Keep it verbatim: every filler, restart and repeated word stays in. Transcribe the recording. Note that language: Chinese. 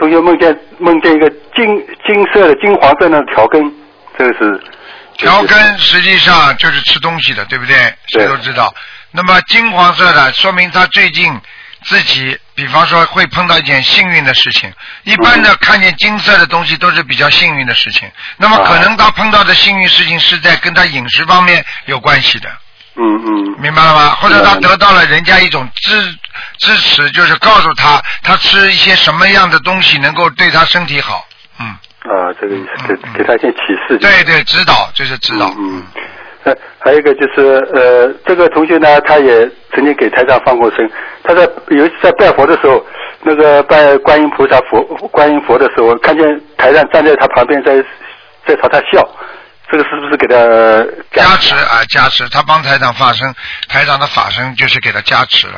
同学梦见梦见一个金金色的金黄色的条根，这个是条根实际上就是吃东西的，对不对？谁都知道。那么金黄色的说明他最近自己比方说会碰到一件幸运的事情，一般的看见金色的东西都是比较幸运的事情，那么可能他碰到的幸运事情是在跟他饮食方面有关系的。 嗯嗯， 明白了吗？或者他得到了人家一种支支持，就是告诉他他吃一些什么样的东西能够对他身体好。嗯。 啊，这个意思，给给他一些启示。 对对，指导就是指导。 嗯。呃，还有一个就是呃，这个同学呢，他也曾经给台长放过生。他在有一次在拜佛的时候，那个拜观音菩萨佛观音佛的时候，看见台长站在他旁边在在朝他笑。这个是不是给他加持啊？加持，他帮台长发声，台长的法身就是给他加持了。